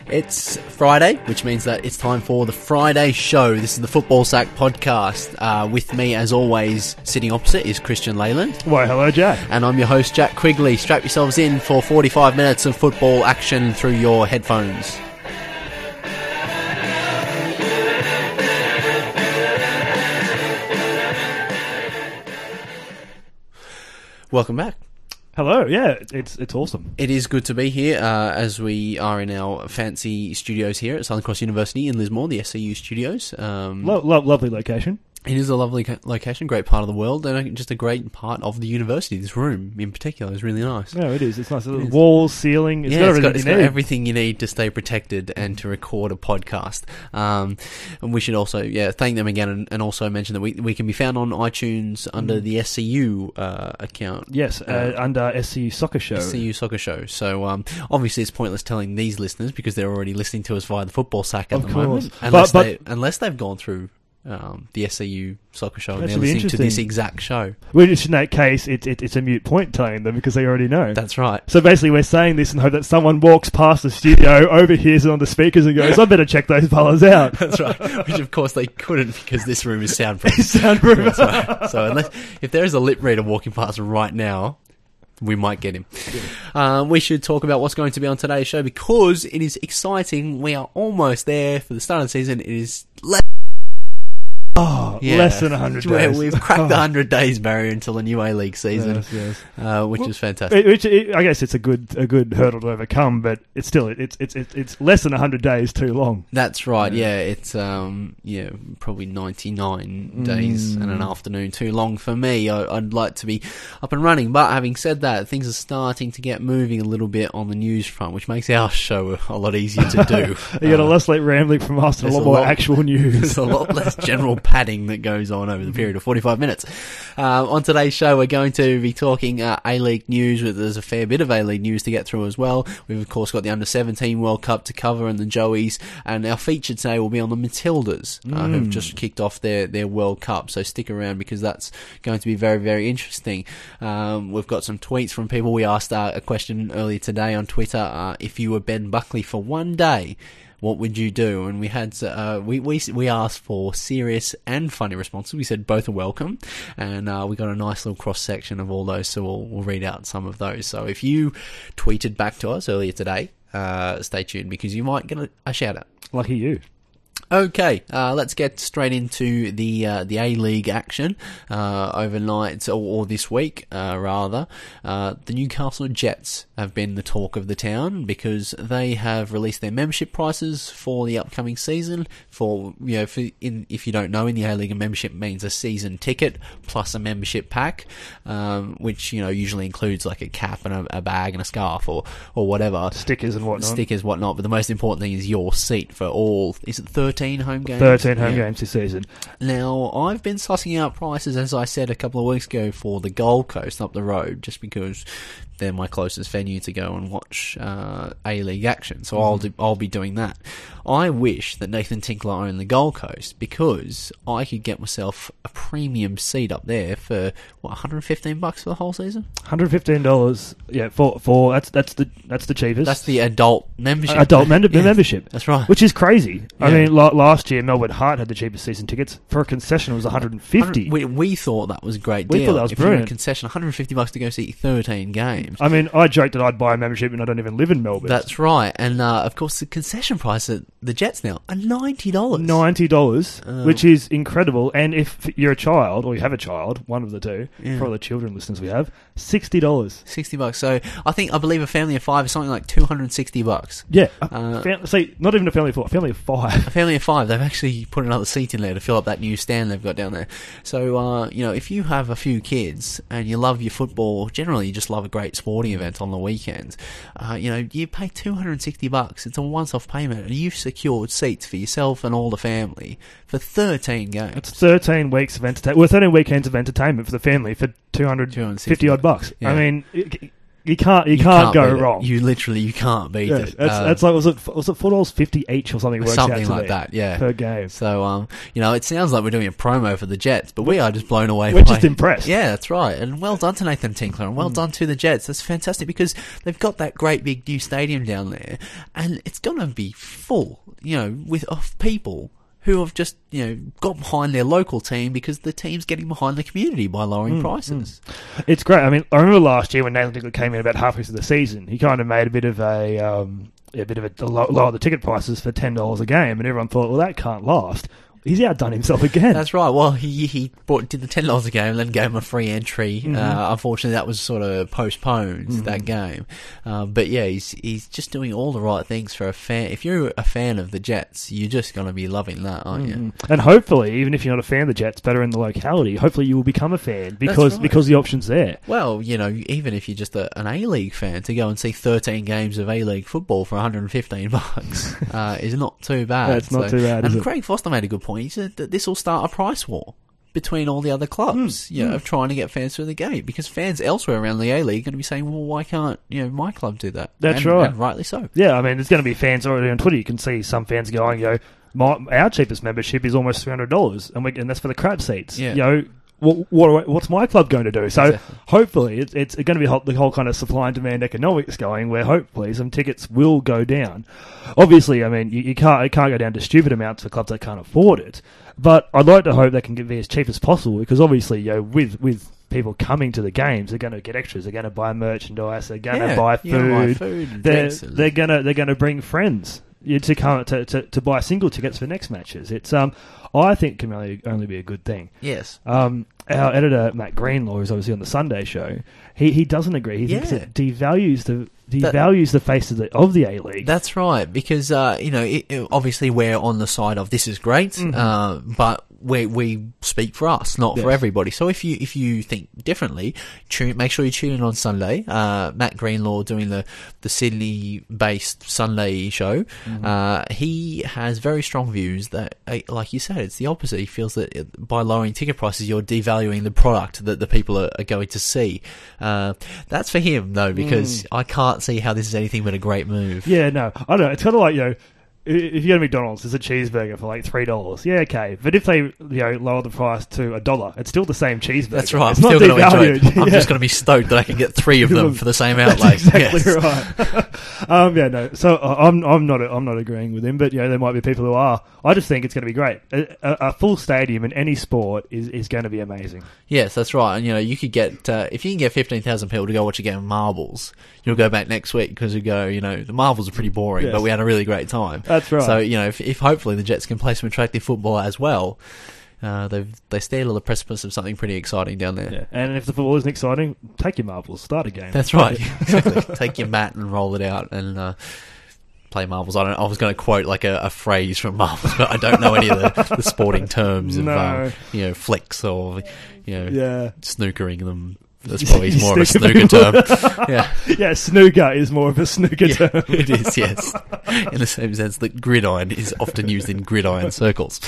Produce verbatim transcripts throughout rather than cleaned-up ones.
It's Friday, which means that it's time for the Friday show. This is the Football Sack podcast. Uh, with me, as always, sitting opposite is Christian Leyland. Why, hello, Jack. And I'm your host, Jack Quigley. Strap yourselves in for forty-five minutes of football action through your headphones. Welcome back. Hello, yeah, it's it's awesome. It is good to be here, uh, as we are in our fancy studios here at Southern Cross University in Lismore, the S C U studios. Um, Lo- lo- lovely location. It is a lovely co- location, great part of the world, and just a great part of the university. This room, in particular, is really nice. Yeah, it is. It's nice. It Walls, ceiling. It's yeah, got it's, everything got, it's you got need. everything you need to stay protected and to record a podcast. Um, and we should also, yeah, thank them again, and, and also mention that we we can be found on iTunes under mm. the S C U uh, account. Yes, uh, uh, under S C U Soccer Show. S C U Soccer Show. So um, obviously, it's pointless telling these listeners because they're already listening to us via the Football Sack at of the course. moment, unless but, but, they unless they've gone through. Um, the S C U Soccer Show, and that they're listening to this exact show. Which, in that case, it, it, it's a mute point telling them because they already know. That's right. So basically, we're saying this and hope that someone walks past the studio, overhears it on the speakers, and goes, "I better check those fellas out." That's right. Which, of course, they couldn't because this room is soundproof. soundproof. Right. So unless if there is a lip reader walking past right now, we might get him. Yeah. Uh, we should talk about what's going to be on today's show because it is exciting. We are almost there for the start of the season. It is less. Oh, yeah. Less than one hundred days. We've cracked the one hundred days barrier until the new A-League season, yes, yes. Uh, which well, is fantastic. Which it, I guess it's a good a good hurdle to overcome, but it's still it's it's it's, it's less than one hundred days too long. That's right. Yeah, yeah it's um yeah probably ninety-nine mm. days and an afternoon too long for me. I, I'd like to be up and running, but having said that, things are starting to get moving a little bit on the news front, which makes our show a, a lot easier to do. You got uh, a less late rambling from us and a lot more lot, actual news. There's a lot less general padding that goes on over the period of forty-five minutes. Uh, on today's show, we're going to be talking uh, A-League news. There's a fair bit of A-League news to get through as well. We've, of course, got the under seventeen World Cup to cover and the Joeys. And our feature today will be on the Matildas, uh, mm. who've just kicked off their, their World Cup. So stick around because that's going to be very, very interesting. Um, we've got some tweets from people. We asked uh, a question earlier today on Twitter. Uh, if you were Ben Buckley for one day, what would you do? And we had uh, we we we asked for serious and funny responses. We said both are welcome, and uh, we got a nice little cross section of all those. So we'll we'll read out some of those. So if you tweeted back to us earlier today, uh, stay tuned because you might get a, a shout out. Lucky you. Okay, uh, let's get straight into the uh, the A-League action uh, overnight, or, or this week, uh, rather. Uh, the Newcastle Jets have been the talk of the town because they have released their membership prices for the upcoming season. For you know, for in, if you don't know, in the A-League, a membership means a season ticket plus a membership pack, um, which you know usually includes like a cap and a, a bag and a scarf or or whatever, stickers and whatnot, stickers whatnot. But the most important thing is your seat for all. Is it thirteen? Home games. thirteen home yeah. games this season. Now, I've been sussing out prices, as I said a couple of weeks ago, for the Gold Coast up the road, just because they're my closest venue to go and watch uh, A-League action. So mm. I'll do, I'll be doing that. I wish that Nathan Tinkler owned the Gold Coast because I could get myself a premium seat up there for what one hundred fifteen bucks for the whole season. one hundred fifteen dollars. Yeah, for for that's that's the that's the cheapest. That's the adult membership. Uh, adult mem- yeah, membership. That's right. Which is crazy. Yeah. I mean, la- last year Melbourne Heart had the cheapest season tickets. For a concession, it was one hundred fifty. We, we thought that was a great we deal. We thought that was if brilliant. You're a concession, one hundred fifty bucks to go see thirteen games. I mean, I joked that I'd buy a membership and I don't even live in Melbourne. That's right. And, uh, of course, the concession price at the Jets now are ninety dollars. ninety dollars, um, which is incredible. And if you're a child, or you have a child, one of the two, yeah. for all the children listeners we have, sixty dollars. sixty bucks. So, I think, I believe a family of five is something like two hundred sixty bucks. Yeah. Uh, fam- see, not even a family of four, a family of five. A family of five. They've actually put another seat in there to fill up that new stand they've got down there. So, uh, you know, if you have a few kids and you love your football, generally you just love a great sporting event on the weekend, uh, you know, you pay two hundred sixty bucks. It's a once-off payment and you've secured seats for yourself and all the family for thirteen games. It's thirteen weeks of entertainment. Well, thirteen weekends of entertainment for the family for two hundred fifty odd bucks. Yeah. I mean, it, You can't, you, you can't, can't go beat it. wrong. You literally, you can't beat yeah, it. That's, Um, that's like was it was it four dollars fifty each or something? Works something out to like me that, yeah, per game. So, um, you know, it sounds like we're doing a promo for the Jets, but we are just blown away. We're by, just impressed. Yeah, that's right. And well done to Nathan Tinkler, and well mm. done to the Jets. That's fantastic because they've got that great big new stadium down there, and it's going to be full, you know, with of people who have just, you know, got behind their local team because the team's getting behind the community by lowering mm, prices. Mm. It's great. I mean, I remember last year when Nathan Tinkler came in about halfway through the season, he kind of made a bit of a, um, a bit of a, a lower the ticket prices for ten dollars a game, and everyone thought, well, that can't last. He's outdone himself again. That's right. Well, he he bought, did the ten dollars a game and then gave him a free entry. Mm-hmm. Uh, unfortunately, that was sort of postponed, mm-hmm. that game. Uh, but yeah, he's he's just doing all the right things for a fan. If you're a fan of the Jets, you're just going to be loving that, aren't mm-hmm. you? And hopefully, even if you're not a fan of the Jets, better in the locality, hopefully you will become a fan because right. because the option's there. Well, you know, even if you're just a, an A-League fan, to go and see thirteen games of A-League football for one hundred fifteen bucks uh, is not too bad. That's not so, too bad, And is Craig it? Foster made a good point. He said that this will start a price war between all the other clubs, mm, you know, mm. of trying to get fans through the gate, because fans elsewhere around the A-League are going to be saying, well, why can't, you know, my club do that? That's and, right. And rightly so. Yeah, I mean, there's going to be fans already on Twitter. You can see some fans going, you know, my, our cheapest membership is almost three hundred dollars, and, we, and that's for the crab seats. Yeah. You know, what, what, what's my club going to do? So exactly. hopefully it's, it's going to be whole, the whole kind of supply and demand economics going, where hopefully some tickets will go down. Obviously, I mean, you, you can't it can't go down to stupid amounts for clubs that can't afford it. But I'd like to hope they can get be as cheap as possible, because obviously, you know, with with people coming to the games, they're going to get extras. They're going to buy merchandise. They're going yeah, to buy food. buy food they're they're going to they're going to bring friends to come to, to to buy single tickets for next matches. It's um I think can only only be a good thing. Yes. Um, our editor Matt Greenlaw, who's obviously on the Sunday show, he he doesn't agree. He thinks yeah. it devalues the. devalues the face of the of the A-League. That's right, because uh, you know, it, it, obviously we're on the side of this is great, mm-hmm. uh, but we we speak for us, not yes. for everybody. So if you if you think differently, tune, make sure you tune in on Sunday. Uh, Matt Greenlaw doing the the Sydney-based Sunday show. Mm-hmm. Uh, he has very strong views that, like you said, it's the opposite. He feels that by lowering ticket prices, you're devaluing the product that the people are, are going to see. Uh, that's for him though, because mm. I can't see how this is anything but a great move. Yeah, no, I don't know. It's kind of like, you know, if you go to McDonald's, there's a cheeseburger for like three dollars. Yeah, okay. But if they, you know, lower the price to a dollar, it's still the same cheeseburger. That's right. It's I'm not still going to enjoy it. I'm yeah. just going to be stoked that I can get three of them for the same outlay. That's exactly yes. right. um, yeah, no. So uh, I'm I'm not I'm not agreeing with him, but you know, there might be people who are. I just think it's going to be great. A, a, a full stadium in any sport is, is going to be amazing. Yes, that's right. And you know, you could get uh, if you can get fifteen thousand people to go watch a game of marbles, you'll go back next week because you go, you know, the marbles are pretty boring, yes. but we had a really great time. That's right. So you know, if, if hopefully the Jets can play some attractive football as well. Uh, they they stand on the precipice of something pretty exciting down there. Yeah. And if the football isn't exciting, take your marbles, start a game. That's right. Exactly. Take your mat and roll it out and uh, play marbles. I don't. I was going to quote like a, a phrase from marbles, but I don't know any of the, the sporting terms of no. um, you know, flicks or you know yeah. snookering them. That's probably more of a snooker term. Yeah, yeah. Snooker is more of a snooker yeah, term. It is, yes. In the same sense that gridiron is often used in gridiron circles.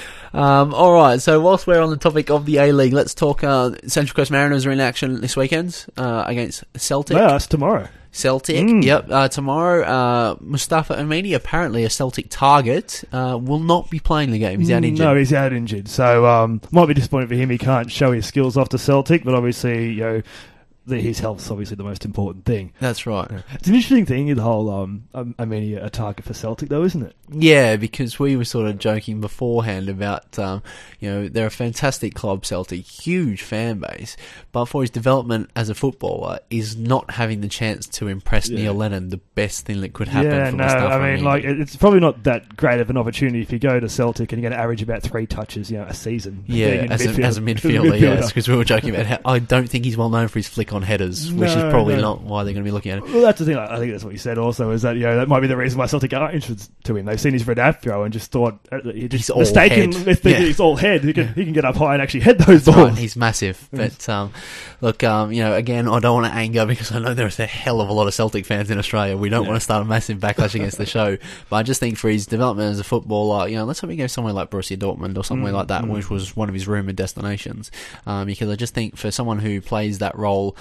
Um, all right, so whilst we're on the topic of the A-League, let's talk. Uh, Central Coast Mariners are in action this weekend uh, against Celtic. Yeah, it's tomorrow. Celtic, mm. yep. Uh, tomorrow, uh, Mustafa Amini, apparently a Celtic target, uh, will not be playing the game. He's out injured. No, he's out injured. So, um, might be disappointing for him. He can't show his skills off to Celtic, but obviously, you know, the, his health's obviously the most important thing. That's right. Yeah. It's an interesting thing, the whole, um, Amini a target for Celtic, though, isn't it? Yeah, because we were sort of joking beforehand about, um, you know, they're a fantastic club, Celtic, huge fan base, but for his development as a footballer, is not having the chance to impress yeah. Neil Lennon the best thing that could happen yeah, for no, Mustafa I mean, Amini. like, it's probably not that great of an opportunity if you go to Celtic and you're going to average about three touches, you know, a season. Yeah, as, midfield, a, as a midfielder, midfielder. yes, because we were joking about how I don't think he's well known for his flick on headers, no, which is probably no. not why they're going to be looking at it. Well, that's the thing. I think that's what you said also, is that, you know, that might be the reason why Celtic are interested to him. They've seen his Redath throw and just thought uh, he just he's mistaken. All They think yeah. he's all head. He can, he can get up high and actually head those That's balls. Right, he's massive. But um, look, um, you know, again, I don't want to anger because I know there's a hell of a lot of Celtic fans in Australia. We don't yeah. want to start a massive backlash against the show. But I just think for his development as a footballer, you know, let's hope he goes somewhere like Borussia Dortmund or somewhere mm, like that, mm. which was one of his rumoured destinations. Um, because I just think for someone who plays that role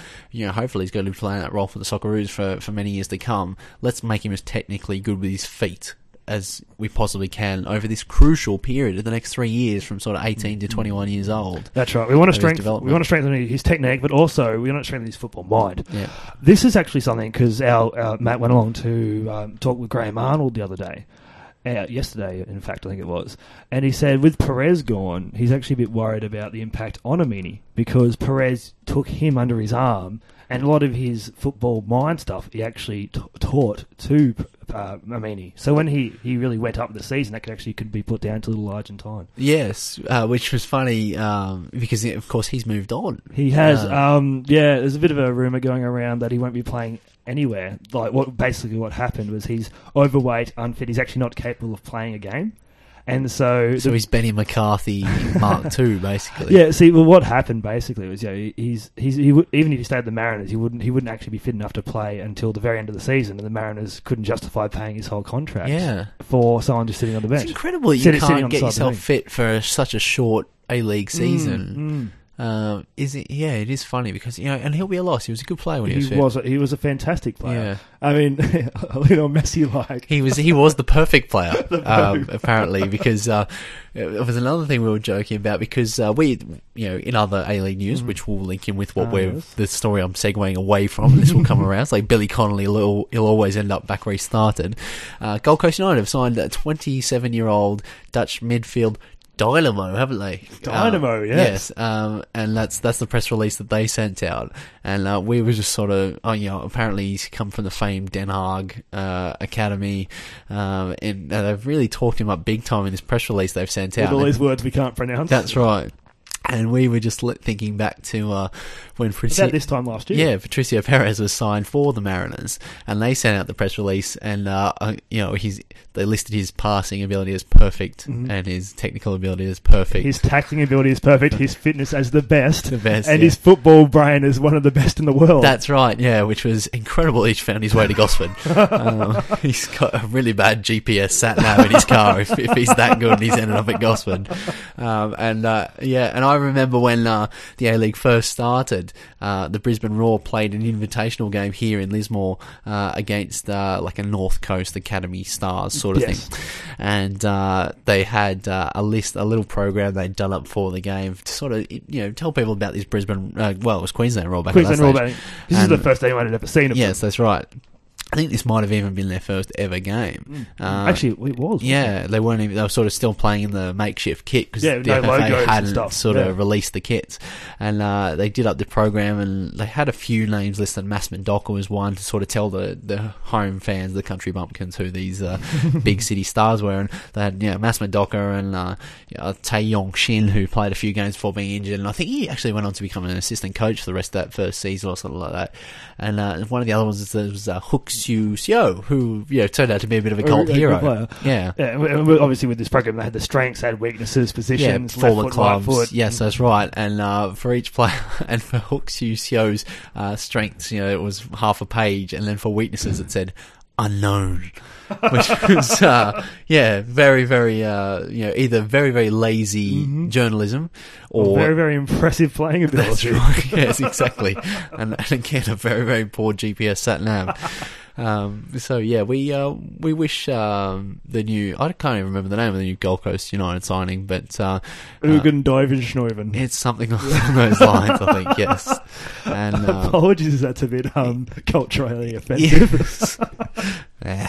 you know, hopefully he's going to be playing that role for the Socceroos for, for many years to come. Let's make him as technically good with his feet as we possibly can over this crucial period of the next three years from sort of eighteen to twenty-one years old. That's right. We want to strengthen, we want to strengthen his technique, but also we want to strengthen his football mind. Yeah. This is actually something, because our, our Matt went along to um, talk with Graham Arnold the other day, uh, yesterday, in fact, I think it was, and he said with Perez gone, he's actually a bit worried about the impact on Amini, because Perez took him under his arm, and a lot of his football mind stuff he actually t- taught to uh, Amini. So when he, he really went up in the season, that could actually could be put down to Little Argentine. Yes, uh, which was funny um, because, of course, he's moved on. He has. Uh, Um, yeah, there's a bit of a rumour going around that he won't be playing anywhere. Like what basically what happened was he's overweight, unfit. He's actually not capable of playing a game. And so, so the, he's Benny McCarthy Mark two, basically. Yeah. See, well, what happened basically was, yeah, you know, he's he's he w- even if he stayed at the Mariners, he wouldn't he wouldn't actually be fit enough to play until the very end of the season, and the Mariners couldn't justify paying his whole contract. Yeah. For someone just sitting on the bench. It's incredible that you Sitting- sitting can't on the get side yourself of the fit for such a short A-League season. Mm, mm. Um, is it? Yeah, it is funny because, you know, and he'll be a loss. He was a good player when he, He was fit. was a, he was a fantastic player. Yeah. I mean, a little Messi like. He was he was the perfect player, The um, perfect apparently, because uh, it was another thing we were joking about, because uh, we, you know, in other A-League news, Mm. which we'll link in with what Ah, we're, yes. the story I'm segueing away from, this will come around. It's like Billy Connolly, he'll, he'll always end up back where he started. Uh, Gold Coast United have signed a twenty-seven-year-old Dutch midfield Dynamo, haven't they? Dynamo, um, yes. Yes, um, and that's that's the press release that they sent out, and uh, we were just sort of, oh, you know, apparently he's come from the famed Den Haag uh, Academy, um, and uh, they've really talked him up big time in this press release they've sent With out. all And these words we can't pronounce. that's right. And we were just li- thinking back to uh, when Patricio, About this time last year. yeah, Patricio Perez was signed for the Mariners, and they sent out the press release, and uh, uh, you know, he's they listed his passing ability as perfect, Mhm. and his technical ability as perfect. His tackling ability is perfect, his fitness as the best, The best, and yeah. his football brain is one of the best in the world. That's right, yeah, which was incredible. He found his way to Gosford. um, he's got a really bad G P S sat nav in his car if, if he's that good and he's ended up at Gosford. Um, and uh, yeah, and I remember when uh, the A-League first started, uh, the Brisbane Roar played an invitational game here in Lismore uh, against uh, like a North Coast Academy Stars sort of Yes. thing. And uh, they had uh, a list, a little program they'd done up for the game to sort of, you know, tell people about this Brisbane, uh, well, it was Queensland Roar back Queensland at Roar that stage. Bank. This is And- the first game I'd ever seen of Yes, them. that's right. I think this might have even been their first ever game. Uh, Actually, it was. wasn't yeah, it? they weren't even, they were sort of still playing in the makeshift kit because Yeah, the no F F A logos and hadn't stuff. sort Yeah. of released the kits. And uh, they did up the program, and they had a few names listed. Massman Docker was one to sort of tell the, the home fans, the country bumpkins, who these uh, big city stars were. And they had, you know, Massman Docker and uh, you know, Tae Yong Shin, who played a few games before being injured. And I think he actually went on to become an assistant coach for the rest of that first season or something like that. And uh, one of the other ones was uh, Hook Siu Seo, who, you know, turned out to be a bit of a cult A- a good hero. player. Yeah. Yeah, and we- and we- obviously with this program, they had the strengths, they had weaknesses, Yeah, positions, forward left foot, right clubs. foot. Yes, that's right. And uh, for each player, and for Hook Siu Seo's uh, strengths, you know, it was half a page, and then for weaknesses, it said unknown, which was uh, yeah, very, very, uh, you know, either very, very lazy Mhm. journalism, or very, very impressive playing that's ability. right. Yes, exactly. and, and again, a very, very poor G P S sat nav. Um, so yeah, we uh, we wish um, the new, I can't even remember the name of the new Gold Coast United signing, but uh, uh, Ugen Diven Schneuven. it's something along those lines, I think. Yes, and uh, Apologies, that's a bit um, culturally offensive. yes. yeah.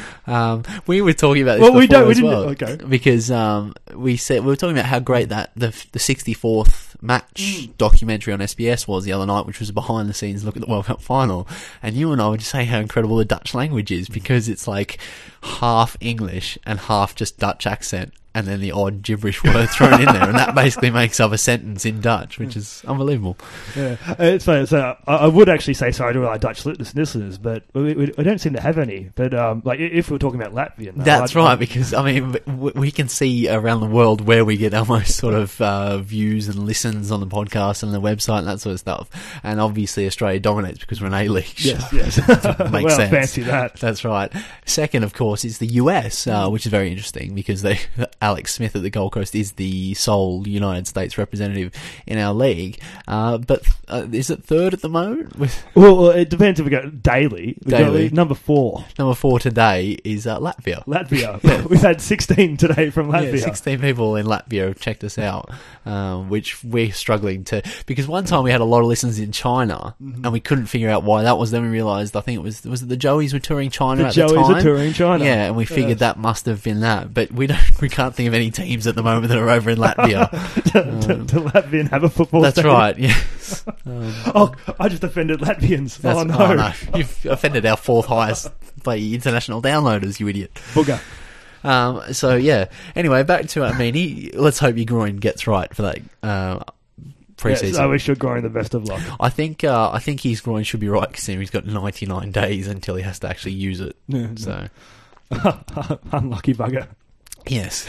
Um, we were talking about this Well, before we don't- we as didn't- well, okay. because um, we said we were talking about how great that the the sixty-fourth match documentary on S B S was the other night, which was a behind the scenes look at the World Cup final, and you and I were just saying how incredible the Dutch language is, because it's like half English and half just Dutch accent, and then the odd gibberish word thrown in there, and that basically makes up a sentence in Dutch, which is unbelievable. Yeah, Uh, it's funny. So I, I would actually say sorry to our Dutch listeners, but we, we, we don't seem to have any. But um, like if we're talking about Latvian, though, That's I'd- right, because I mean w- we can see around the world where we get our most sort of uh, views and listens on the podcast and the website and that sort of stuff. And obviously Australia dominates because we're an A-League show. Yes, yes. Makes well, sense. fancy that. That's right. Second, of course, is the U S, uh, which is very interesting because they Alex Smith at the Gold Coast is the sole United States representative in our league. Uh, but uh, is it third at the moment? With Well, well, it depends if we go daily. We've got Daily. number four, number four today is uh, Latvia. Latvia. Yeah. We've had sixteen today from Latvia. Yeah, sixteen people in Latvia have checked us out, um, which we're struggling to, because one time we had a lot of listeners in China, Mm-hmm. and we couldn't figure out why that was. Then we realised, I think it was was it the Joeys were touring China The at Joeys the time. are touring China. Yeah, and we figured Yes. that must have been that, but we don't, we can't think of any teams at the moment that are over in Latvia. to, to, to Latvia and have a football That's stadium. right. Yes. Um, Oh, I just offended Latvians. that's, oh, no. oh no, you've offended our fourth highest by international downloaders, you idiot. Booger. Um, so yeah. Anyway, back to Armeni. Let's hope your groin gets right for that uh, pre-season. Yes, I wish you're growing the best of luck. I think uh, I think his groin should be right, considering he's got ninety-nine days until he has to actually use it. Yeah, So Unlucky bugger. yes.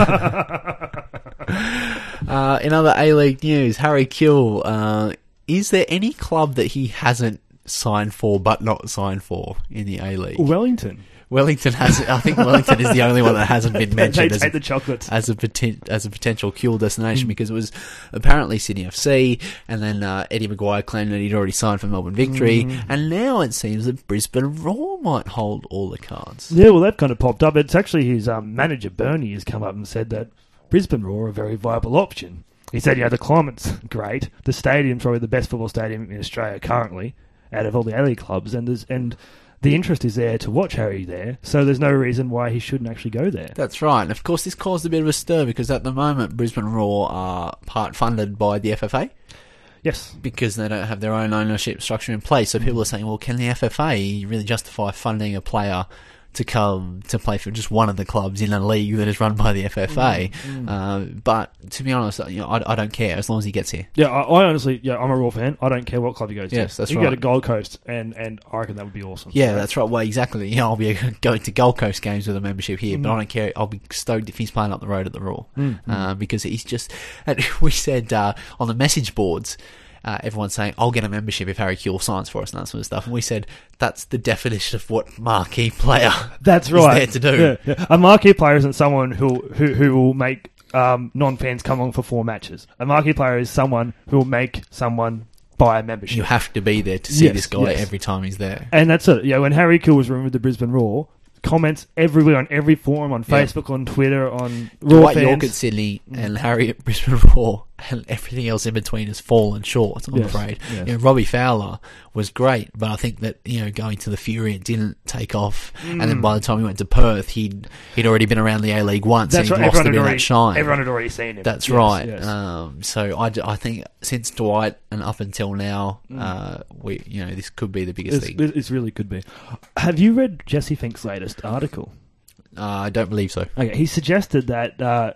uh, in other A-League news, Harry Kill. Uh, is there any club that he hasn't signed for but not signed for in the A-League? Wellington. Wellington has. I think Wellington is the only one that hasn't been They mentioned take as the chocolates. as a poten- as a potential Kiel destination, Mm. because it was apparently Sydney F C, and then uh, Eddie Maguire claimed that he'd already signed for Melbourne Victory, Mm. and now it seems that Brisbane Roar might hold all the cards. Yeah, well, that kind of popped up. It's actually his um, manager, Bernie, has come up and said that Brisbane Roar are a very viable option. He said, yeah, the climate's great. The stadium's probably the best football stadium in Australia currently, out of all the A-League clubs, and there's and the interest is there to watch Harry there, so there's no reason why he shouldn't actually go there. That's right, and of course this caused a bit of a stir, because at the moment Brisbane Roar are part funded by the F F A, Yes. because they don't have their own ownership structure in place. So people are saying, well, can the F F A really justify funding a player to come to play for just one of the clubs in a league that is run by the F F A? Mm, mm. Uh, but to be honest, you know, I, I don't care as long as he gets here. Yeah, I, I honestly, yeah, I'm a Raw fan. I don't care what club he goes to. Yes, that's he right. can go to Gold Coast, and, and I reckon that would be awesome. Yeah, that's right. Well, exactly. You know, I'll be going to Gold Coast games with a membership here, but Mm. I don't care. I'll be stoked if he's playing up the road at the Roar, Mm, uh, because he's just. And we said uh, on the message boards, uh, everyone's saying, "I'll get a membership if Harry Kuehl signs for us," and that sort of stuff. And we said that's the definition of what marquee player. That's is right. there to do. Yeah, yeah. A marquee player isn't someone who who, who will make um, non-fans come along for four matches. A marquee player is someone who will make someone buy a membership. You have to be there to see Yes, this guy yes. every time he's there. And that's it. Yeah, when Harry Kuehl was rumoured with the Brisbane Roar, comments everywhere on every forum, on Yeah. Facebook, on Twitter, on Raw Dwight fans. York at Sydney and Harry at Brisbane Roar, and everything else in between has fallen short, I'm Yes, afraid. yes. You know, Robbie Fowler was great, but I think that, you know, going to the Fury, it didn't take off. And then Mm. by the time he went to Perth, he'd he'd already been around the A-League once, That's and right. he'd lost a Everyone bit had, of already, that shine. everyone had already seen him. That's Yes, right. yes. Um, so I, d- I think since Dwight and up until now, Mm. uh, we you know this could be the biggest It's, thing. it's really could be. Have you read Jesse Fink's latest article? Uh, I don't believe so. Okay, he suggested that uh,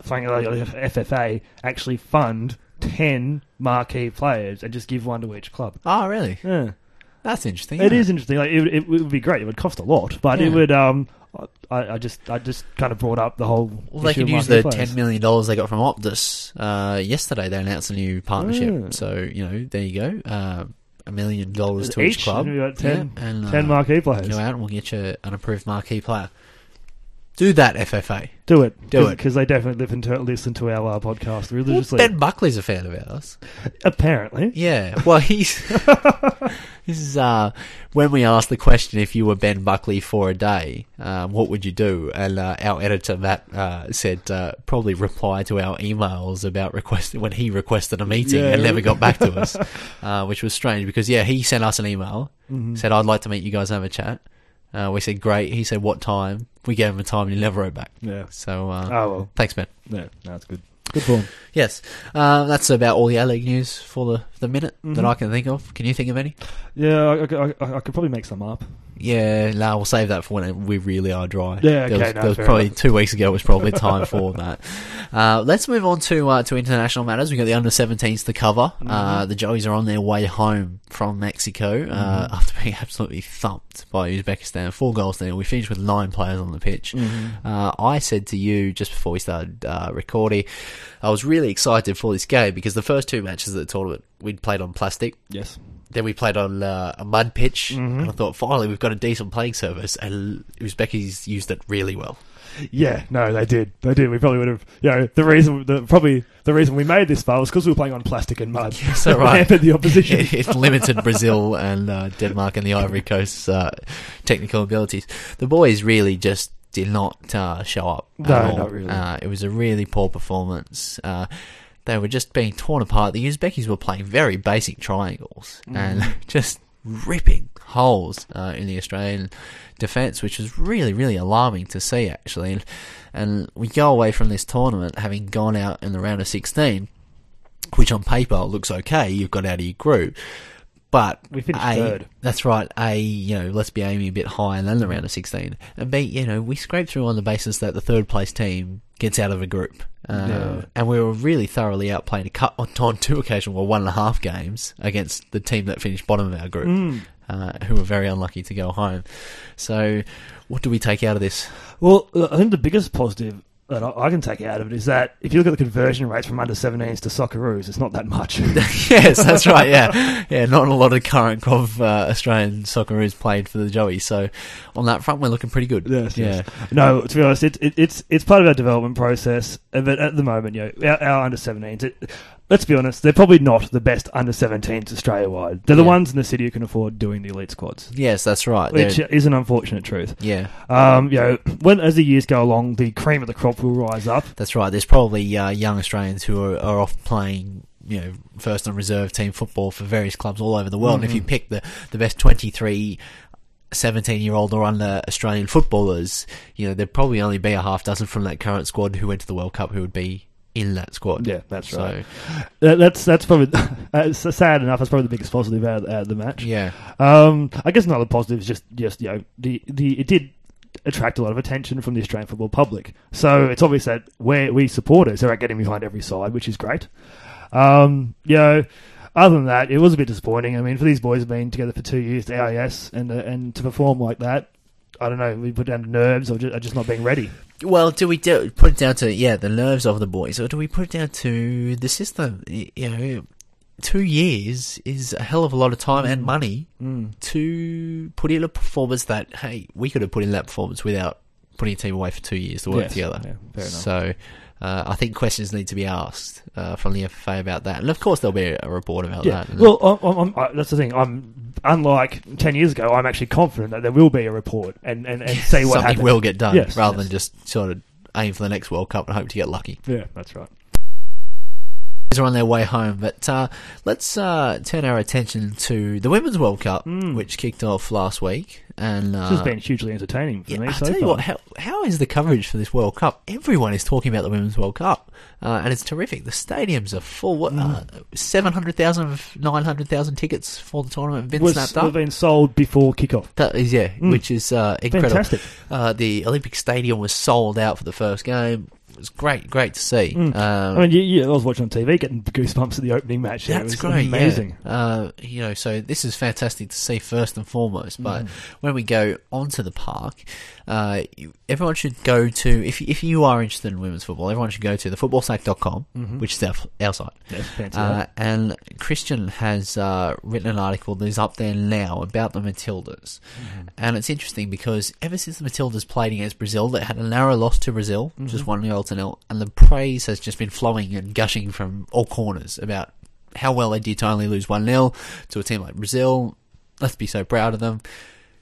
F F A actually fund ten marquee players and just give one to each club. Oh, really? Yeah. That's interesting. It isn't is interesting. Like it, it would be great. It would cost a lot, but it Yeah. would. Um, I, I just, I just kind of brought up the whole. Well, they issue could of use marquee the players. ten million dollars they got from Optus uh, yesterday. They announced a new partnership, Oh. so you know there you go, uh, a million dollars to Each, each club. we got ten, yeah, and, uh, ten marquee players. Go out and we'll get you an approved marquee player. Do that, F F A. Do it, Do it. because they definitely listen to listen to our uh, podcast Well, religiously. Ben Buckley's a fan of ours. Apparently, Yeah, well, he's this is uh, when we asked the question, if you were Ben Buckley for a day, uh, what would you do? And uh, our editor Matt uh, said uh, probably reply to our emails about request when he requested a meeting Yeah. and never got back to us, uh, which was strange because yeah, he sent us an email, Mhm. said I'd like to meet you guys and have a chat. Uh, we said great. He said what time? We gave him a time and he never wrote back. yeah. So uh, Oh well, thanks, man. yeah, no, that's good. Good form. Yes, uh, that's about all the A-League news for the the minute that Mhm. I can think of. Can you think of any? Yeah, I, I, I, I could probably make some up. Yeah, no, we'll save that for when we really are dry. Yeah, There okay, was, no, there was fair probably enough. two weeks ago was probably time for that. Uh, let's move on to uh, to international matters. We've got the under seventeens to cover. Uh, Mhm. the Joeys are on their way home from Mexico uh, Mhm. after being absolutely thumped by Uzbekistan. Four goals there. We finished with nine players on the pitch. Mhm. Uh, I said to you just before we started uh, recording, I was really excited for this game because the first two matches of the tournament we'd played on plastic. Yes. then we played on uh, a mud pitch, Mm-hmm. and I thought, finally, we've got a decent playing service, and Uzbeki's used it really well. Yeah, no, they did. They did. We probably would have. You know, the reason, the, probably the reason we made this far was because we were playing on plastic and mud. Yeah, so right. Hampered the opposition. It, it limited Brazil and uh, Denmark and the Ivory Coast's uh, technical abilities. The boys really just did not uh, show up. No, at all. not really. Uh, it was a really poor performance. Uh, they were just being torn apart. The Uzbekis were playing very basic triangles Mm. and just ripping holes uh, in the Australian defence, which was really, really alarming to see, actually. And, and we go away from this tournament having gone out in the round of sixteen, which on paper looks okay. You've got out of your group. But We finished A, third. That's right. A, you know, let's be aiming a bit higher than the round of sixteen. And B, you know, we scraped through on the basis that the third place team gets out of a group. Uh, Yeah. And we were really thoroughly outplayed a cut on, on two occasions, well, one and a half games against the team that finished bottom of our group, Mm. uh, who were very unlucky to go home. So, what do we take out of this? Well, I think the biggest positive that I I can take out of it is that if you look at the conversion rates from under seventeens to Socceroos, it's not that much. Yes, that's right. Yeah, yeah. Not a lot of current of uh, Australian Socceroos played for the Joey. So on that front, we're looking pretty good. Yes, yeah. yes. No, to be honest, it, it, it's it's part of our development process. But at the moment, you know, our, our under seventeens, it, let's be honest, they're probably not the best under seventeens Australia wide. They're the Yeah. ones in the city who can afford doing the elite squads, Yes, that's right. which They're- is an unfortunate truth. yeah, Um, you know, when as the years go along, the cream of the crop will rise up. that's right. There's probably uh, young Australians who are, are off playing, you know, first and reserve team football for various clubs all over the world. And if you Mhm. pick the, the best twenty-three, seventeen-year-old or under Australian footballers, you know, there'd probably only be a half dozen from that current squad who went to the World Cup who would be in that squad. Yeah, that's So, right. That, that's that's probably uh, it's sad enough. That's probably the biggest positive out, out of the match. yeah. Um, I guess another positive is just just you know the the it did attract a lot of attention from the Australian football public. So it's obvious that where we supporters are getting behind every side, which is great. Um, you know, other than that, it was a bit disappointing. I mean, for these boys being together for two years, the A I S, and uh, and to perform like that, I don't know, we put down to nerves or just, or just not being ready. Well, do we do, put it down to, yeah, the nerves of the boys, or do we put it down to the system? Y- You know, two years is a hell of a lot of time and money Mm. to put in a performance that, hey, we could have put in that performance without putting a team away for two years to work Yes. together. Yeah, fair enough. So, uh, I think questions need to be asked uh, from the F F A about that. And of course, there'll be a report about Yeah, that. well, I'm, I'm, I, that's the thing. I'm unlike ten years ago. I'm actually confident that there will be a report and, and, and see what something happens. will get done Yes, rather yes. than just sort of aim for the next World Cup and hope to get lucky. Yeah, that's right. Are on their way home, but uh, let's uh, turn our attention to the Women's World Cup, Mm. which kicked off last week. And uh, This has been hugely entertaining for yeah, me I'll so tell you far. what, how, how is the coverage for this World Cup? Everyone is talking about the Women's World Cup, uh, and it's terrific. The stadiums are full. What, uh, seven hundred thousand of nine hundred thousand tickets for the tournament have been was snapped have up. been sold before kickoff. That is, yeah, Mm. which is uh, incredible. Fantastic. Uh, the Olympic Stadium was sold out for the first game. It was great, great to see. Mm. Um, I mean, yeah, yeah, I was watching on T V, getting goosebumps at the opening match. Yeah, That's it was great, amazing. Yeah. Uh, you know, so this is fantastic to see first and foremost. But Mm. when we go onto the park, uh, you- everyone should go to, if if you are interested in women's football, everyone should go to the football sack dot com, Mhm. which is our, our site. Yes, fancy Uh, that. and Christian has uh, written an article that is up there now about the Matildas. Mm-hmm. And it's interesting because ever since the Matildas played against Brazil, they had a narrow loss to Brazil, Mm-hmm. just one goal to nil, and the praise has just been flowing and gushing from all corners about how well they did to only lose one nil to a team like Brazil. Let's be so proud of them.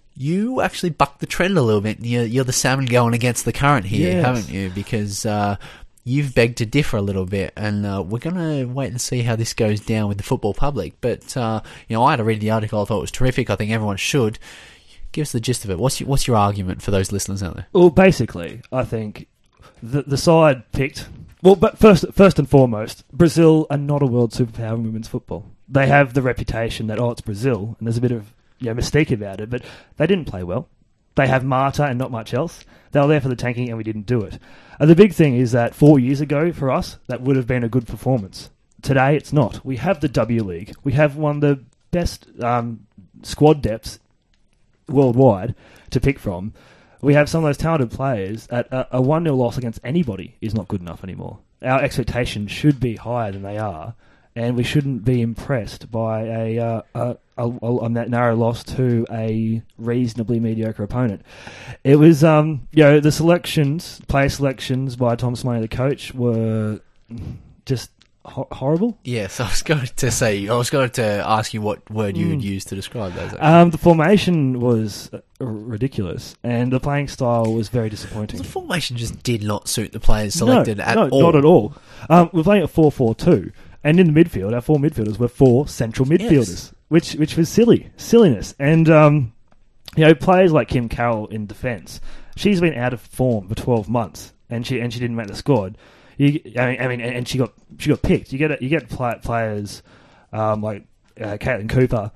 You actually bucked the trend a little bit. You're, you're the salmon going against the current here, Yes. haven't you? Because uh, you've begged to differ a little bit, and uh, we're going to wait and see how this goes down with the football public. But, uh, you know, I had to read the article. I thought it was terrific. I think everyone should. Give us the gist of it. What's your, what's your argument for those listeners out there? Well, basically, I think the the side picked. Well, but first, first and foremost, Brazil are not a world superpower in women's football. They have the reputation that, oh, it's Brazil, and there's a bit of you know, mystique about it, but they didn't play well. They have Marta and not much else. They were there for the tanking, and we didn't do it. And the big thing is that four years ago, for us, that would have been a good performance. Today, it's not. We have the W League. We have one of the best um, squad depths worldwide to pick from. We have some of those talented players. At a, a one nil loss against anybody is not good enough anymore. Our expectations should be higher than they are. and we shouldn't be impressed by a, uh, a, a, a that narrow loss to a reasonably mediocre opponent. It was, um, you know, the selections, player selections by Tom Smarty, the coach, were just ho- horrible. Yes, I was going to say, I was going to ask you what word you would Mm. use to describe those. actually. Um, the formation was uh, ridiculous, and the playing style was very disappointing. The formation just did not suit the players selected no, at no, all. not at all. Um, we're playing at four four two, and in the midfield, our four midfielders were four central midfielders, Yes. which which was silly, silliness. And um, you know, players like Kim Carroll in defence, she's been out of form for twelve months, and she and she didn't make the squad. You, I mean, I mean, and, and she got she got picked. You get you get play, players um, like uh, Caitlin Cooper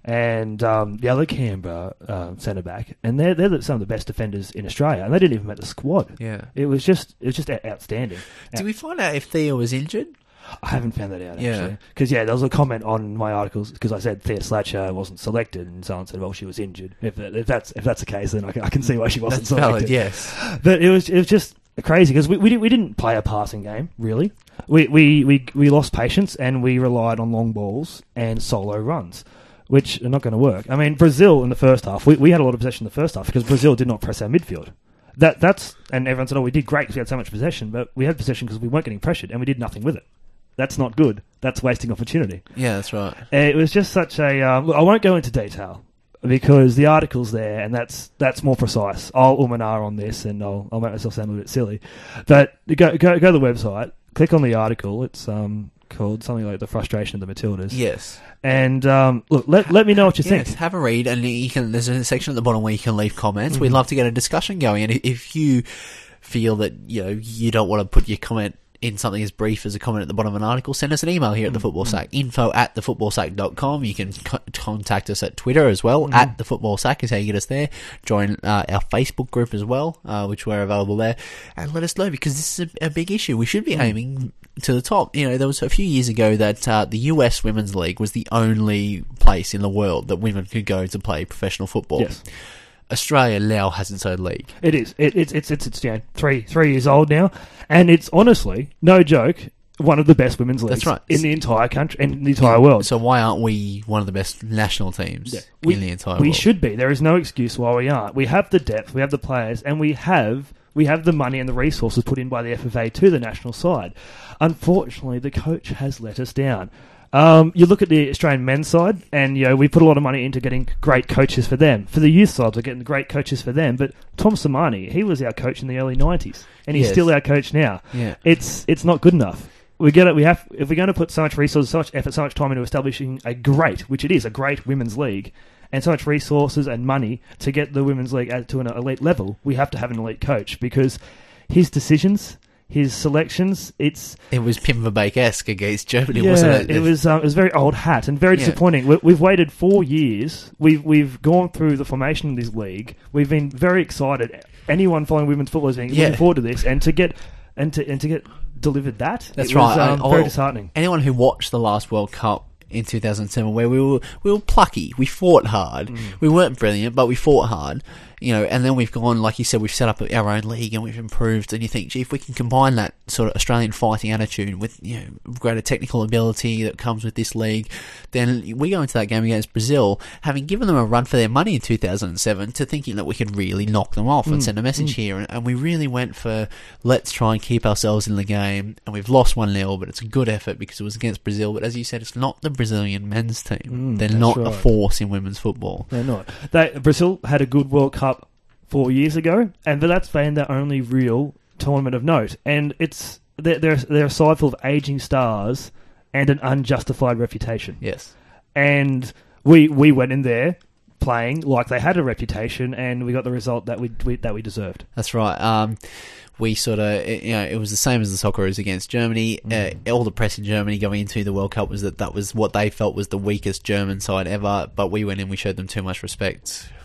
and um, the other Canberra uh, centre back, and they're they're the, some of the best defenders in Australia, and they didn't even make the squad. Yeah. It was just it was just o- outstanding. Did we find out if Thea was injured? I haven't found that out, Yeah. actually. Because, yeah, there was a comment on my articles, because I said Thea Slatcher wasn't selected, and someone said, well, she was injured. If, that, if that's if that's the case, then I can, I can see why she wasn't That's selected. valid, yes. But it was it was just crazy, because we, we, didn't, we didn't play a passing game, really. We, we, we, we lost patience, and we relied on long balls and solo runs, which are not going to work. I mean, Brazil in the first half, we, we had a lot of possession in the first half, because Brazil did not press our midfield. That That's And everyone said, oh, we did great because we had so much possession, but we had possession because we weren't getting pressured, and we did nothing with it. That's not good. That's wasting opportunity. Yeah, that's right. It was just such a... Um, look, I won't go into detail because the article's there and that's that's more precise. I'll um and ah on this and I'll, I'll make myself sound a little bit silly. But go, go, go to the website, click on the article. It's um, called something like The Frustration of the Matildas. Yes. And um, look, let, let me know what you Yes, think. have a read, and you can. There's a section at the bottom where you can leave comments. Mm-hmm. We'd love to get a discussion going, and if you feel that you know you don't want to put your comment in something as brief as a comment at the bottom of an article, send us an email here at the Football Sack, info at the football sack dot com. You can co- contact us at Twitter as well, mm-hmm. at the Football Sack is how you get us there. Join uh, our Facebook group as well, uh, which we're available there, and let us know, because this is a, a big issue. We should be aiming to the top. You know, there was a few years ago that uh, the U S Women's League was the only place in the world that women could go to play professional football. Yes. Australia now has its own league. It is. It, it's it's it's it's you know, three three years old now, and it's honestly no joke one of the best women's leagues That's right. in the entire country and the entire world. So why aren't we one of the best national teams Yeah. we, in the entire we world? We should be. There is no excuse why we aren't. We have the depth, we have the players, and we have we have the money and the resources put in by the F F A to the national side. Unfortunately, the coach has let us down. Um, you look at the Australian men's side, and you know we put a lot of money into getting great coaches for them. For the youth side, we're getting great coaches for them. But Tom Samani, he was our coach in the early nineties, and he's Yes. still our coach now. Yeah. It's it's not good enough. We get it. We have if we're going to put so much resources, so much effort, so much time into establishing a great, which it is, a great women's league, and so much resources and money to get the women's league at, to an elite level. We have to have an elite coach because his decisions, his selections, it's It was Pim Verbeek-esque against Germany, wasn't it? it was um, it was very old hat and very Yeah. disappointing. We, we've waited four years. We've we've gone through the formation of this league. We've been very excited. Anyone following women's football is being Yeah. looking forward to this, and to get and to and to get delivered that. That's it right. was, um, I- very I- disheartening. Anyone who watched the last World Cup in two thousand seven, where we were we were plucky, we fought hard, Mm. we weren't brilliant, but we fought hard, you know. And then we've gone, like you said, we've set up our own league and we've improved. And you think, gee, if we can combine that sort of Australian fighting attitude with you know greater technical ability that comes with this league, then we go into that game against Brazil, having given them a run for their money in two thousand seven, to thinking that we could really knock them off and Mm. send a message here. And, and we really went for let's try and keep ourselves in the game. And we've lost one nil, but it's a good effort because it was against Brazil. But as you said, it's not the Brazilian men's team. Mm, They're that's not a right. force in women's football. They're not. They, Brazil had a good World Cup four years ago, and but that's been their only real tournament of note. And it's they're they're, they're a side full of aging stars and an unjustified reputation. Yes. And we we went in there playing like they had a reputation, and we got the result that we, we that we deserved. That's right. Um, we sort of, you know, it was the same as the Socceroos against Germany. Mm. Uh, all the press in Germany going into the World Cup was that that was what they felt was the weakest German side ever. But we went in, we showed them too much respect.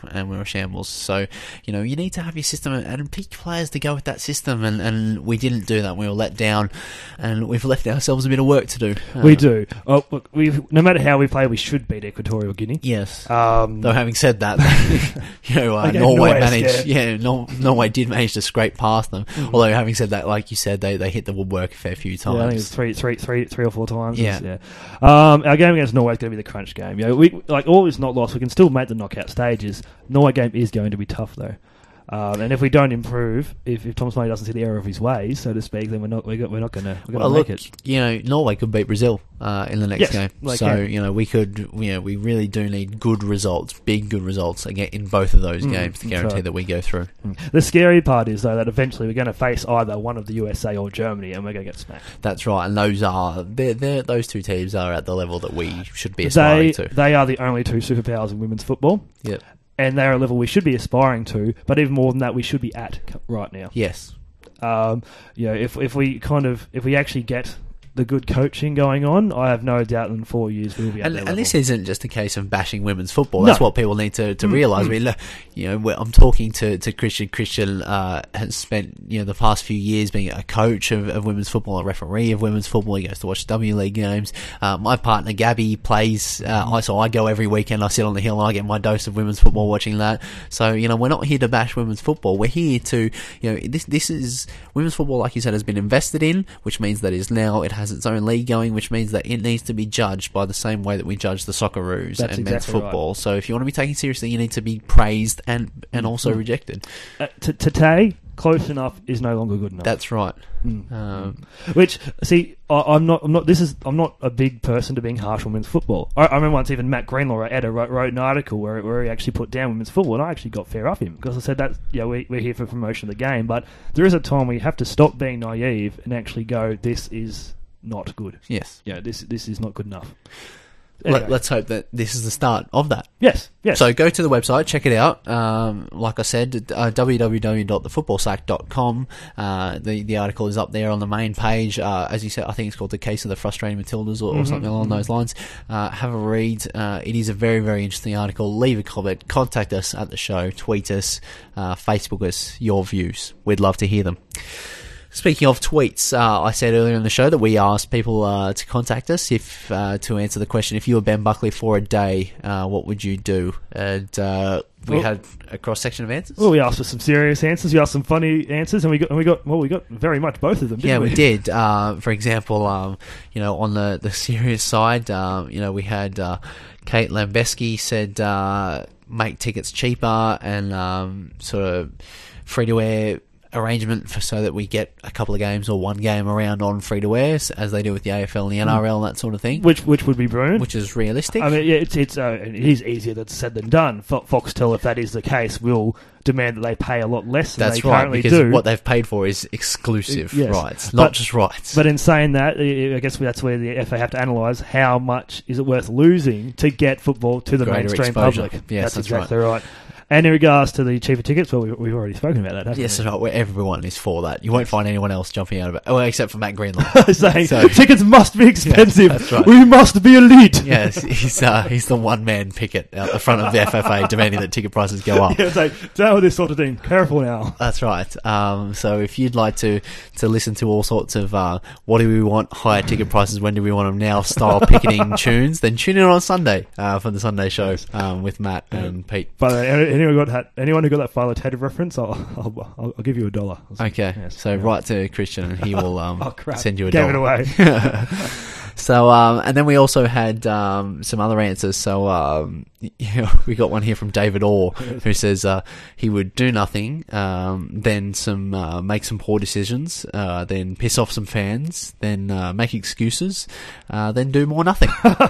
and we were a shambles. So, you know, you need to have your system and pick players to go with that system, and, and we didn't do that. We were let down, and we've left ourselves a bit of work to do. Uh, we do. Oh, look, we've, no matter how we play, we should beat Equatorial Guinea. Yes. Um, Though having said that, you know, uh, Again, Norway Norway managed, scared. yeah, Nor- Norway did manage to scrape past them. Mm. Although having said that, like you said, they, they hit the woodwork a fair few times. Yeah, I think it's three, three, three, three or four times. Yeah. yeah. Um, our game against Norway is going to be the crunch game. You know, we like all is not lost. We can still make the knockout stages. Norway game is going to be tough though. Um, and if we don't improve, if, if Thomas Mulley doesn't see the error of his ways, so to speak, then we're not we're, go- we're not going to we're going to Well, make look, it. you know, Norway could beat Brazil uh, in the next Yes, game. they So, can. you know, we could, you know, we really do need good results, big good results again in both of those Mm, games to that's guarantee right. that we go through. The scary part is though that eventually we're going to face either one of the U S A or Germany, and we're going to get smacked. That's right, and those are they're, they're, those two teams are at the level that we should be aspiring They to. they are the only two superpowers in women's football. Yep. And they're a level we should be aspiring to, but even more than that, we should be at c- right now. Yes. Um, you know, if if we kind of if we actually get the good coaching going on, I have no doubt in four years we'll be at And, that and level. this isn't just a case of bashing women's football. No. That's what people need to, to Mm, realise. mm. I mean, look, you know, we're- I'm talking to, to Christian. Christian uh, has spent you know the past few years being a coach of, of women's football, a referee of women's football. He goes to watch W League games. Uh, my partner Gabby plays. Uh, I so I go every weekend. I sit on the hill and I get my dose of women's football watching that. So you know, we're not here to bash women's football. We're here to you know this this is women's football, like you said, has been invested in, which means that is now it has its own league going, which means that it needs to be judged by the same way that we judge the Socceroos That's and men's exactly football. right. So if you want to be taken seriously, you need to be praised and and also Mm. rejected. uh, t- today, close enough is no longer good enough. That's right. Mm. Um, Which, see, I, I'm not. I'm not. This is. I'm not a big person to being harsh on women's football. I, I remember once even Matt Greenlaw, Edda, wrote, wrote an article where where he actually put down women's football, and I actually got fair off him because I said that yeah, we, we're here for promotion of the game, but there is a time where you have to stop being naive and actually go, this is not good. yes. Yeah, this this is not good enough. Let, Anyway. let's hope that this is the start of that. Yes, yes. So go to the website, check it out. Um, like I said, uh, w w w dot the football sack dot com. Uh, the the article is up there on the main page. Uh, as you said, I think it's called "The Case of the Frustrating Matildas" or, or Mhm, something along mhm. those lines. Uh, have a read. Uh, it is a very very interesting article. Leave a comment. Contact us at the show. Tweet us. Uh, Facebook us. Your views. We'd love to hear them. Speaking of tweets, uh, I said earlier in the show that we asked people uh, to contact us if uh, to answer the question, if you were Ben Buckley for a day, uh, what would you do? And uh, we Well- had a cross-section of answers. Well, we asked for some serious answers. We asked some funny answers, and we got and we got well, we got very much both of them. Didn't Yeah, we? we did. Uh, for example, um, you know, on the, the serious side, um, you know, we had uh, Kate Lambeski said uh, make tickets cheaper and um, sort of free-to-air arrangement for so that we get a couple of games or one game around on free-to-air as they do with the A F L and the N R L and that sort of thing, Which which would be brilliant. which is realistic. I mean, yeah, it's it's uh, it is easier that's said than done. Fo- Foxtel, if that is the case, will demand that they pay a lot less than That's they right, currently because do. what they've paid for is exclusive Yes. rights, not But- just rights. But in saying that, I I guess that's where the F A have to analyse how much is it worth losing to get football to the Greater mainstream exposure. public. Yes, that's, that's exactly right. And in regards to the cheaper tickets, well, we, we've already spoken about that, haven't Yes, we? that's right, where everyone is for that. You won't find anyone else jumping out of it, well, except for Matt Greenlaw. Saying So- tickets must be expensive. that's right. We must be elite. Yes, he's uh, he's the one man picket out the front of the F F A demanding that ticket prices go up. Yeah, it's like, deal with this sort of thing. Careful now. That's right. Um, so if you'd like to, to listen to all sorts of uh, what do we want, higher ticket prices, when do we want them now, style picketing tunes, then tune in on Sunday uh, for the Sunday show um, with Matt and Pete. By the way, anyone got that, anyone who got that Philo Ted reference, I'll, I'll, I'll, I'll give you a dollar. Okay, Yes. so write to Christian and he will um, Oh, crap. send you a Gave dollar. it away. So, um, and then we also had um, some other answers. So, um, you know, we got one here from David Orr, who says uh, he would do nothing, um, then some uh, make some poor decisions, uh, then piss off some fans, then uh, make excuses, uh, then do more nothing.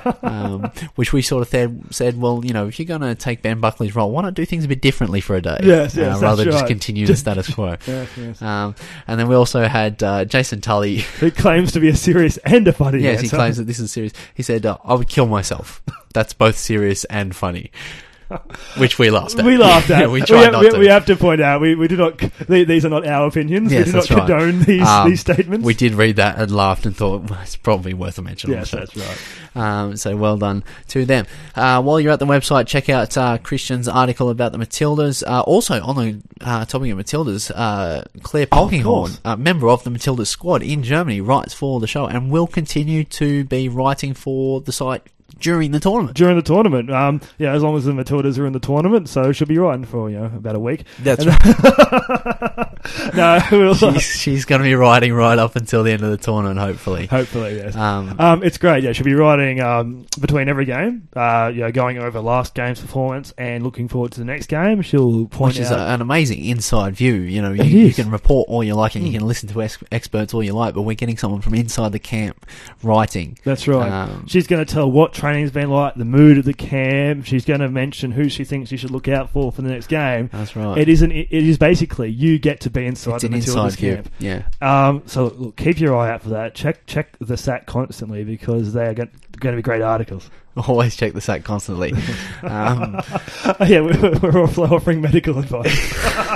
um, which we sort of said, said, well, you know, if you're going to take Ben Buckley's role, why not do things a bit differently for a day? Yes, yes, uh, rather than that's just right. continue Just- the status quo. Yes, yes. Um, and then we also had uh, Jason Tully. It claims to be a serious and a funny Yes, he answer. claims that this is serious. He said, uh, I would kill myself. That's both serious and funny. Which we laughed at. We laughed at. we tried we, not we, to. we have to point out, we, we do not, these are not our opinions. Yes, we do not that's right. condone these, Um, these statements. We did read that and laughed and thought, well, it's probably worth a mention. Yes, on the that's right. Um, so well done to them. Uh, while you're at the website, check out uh, Christian's article about the Matildas. Uh, also, on the uh, topic of Matildas, uh, Claire Polkinghorne, Oh, a member of the Matildas squad in Germany, writes for the show and will continue to be writing for the site during the tournament. During the tournament. Um, yeah, as long as the Matildas are in the tournament, so she'll be riding for, you know, about a week. That's and right. No, we'll, she's she's going to be riding right up until the end of the tournament, hopefully. Hopefully, yes. Um, Um, it's great, yeah. She'll be riding um, between every game, uh, you know, going over last game's performance and looking forward to the next game. She'll point Which is out... a, an amazing inside view. You know, you, It you is. can report all you like and Mm. you can listen to ex- experts all you like, but we're getting someone from inside the camp writing. That's right. Um, She's going to tell what training's been like, the mood of the camp. She's going to mention who she thinks you should look out for for the next game. That's right. It isn't. It is basically you get to be inside It's the an Matildas inside view. camp. Yeah. Um, so look, keep your eye out for that. Check check the S A C constantly because they're going to be great articles. Always check the S A C constantly. Um, yeah, we're, we're also offering medical advice.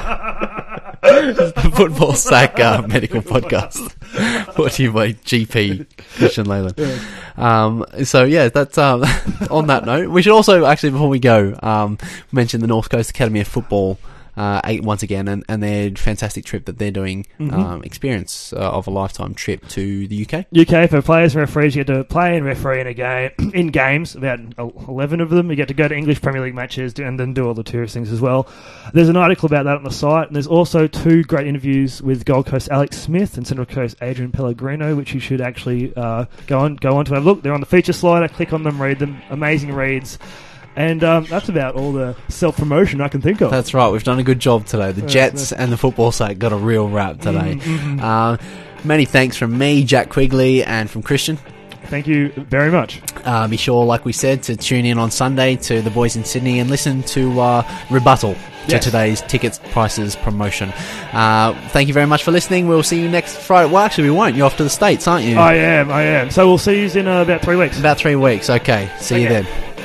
the Football S A C uh, medical podcast brought to you by G P Christian Leyland. Yeah. Um, so yeah, that's um, on that note. We should also actually, before we go, um, mention the North Coast Academy of Football. Uh, eight, once again, and, and their fantastic trip that they're doing, Mm-hmm. um, experience uh, of a lifetime trip to the U K. U K, for players and referees, you get to play and referee in a game in games, about eleven of them. You get to go to English Premier League matches and then do all the tourist things as well. There's an article about that on the site, and there's also two great interviews with Gold Coast Alex Smith and Central Coast Adrian Pellegrino, which you should actually uh, go on go on to have a look. They're on the feature slider. Click on them, read them. Amazing reads. And um, that's about all the self-promotion I can think of. That's right, we've done a good job today. The Yes, Jets yes. and the football site got a real rap today. Mm-hmm. Uh, many thanks from me, Jack Quigley, and from Christian. Thank you very much. Uh, be sure, like we said, to tune in on Sunday to the boys in Sydney and listen to uh, Rebuttal to Yes. today's tickets prices promotion. Uh, thank you very much for listening. We'll see you next Friday. Well, actually, we won't. You're off to the States, aren't you? I am, I am. So we'll see you in uh, about three weeks. About three weeks. Okay. See you Okay. then.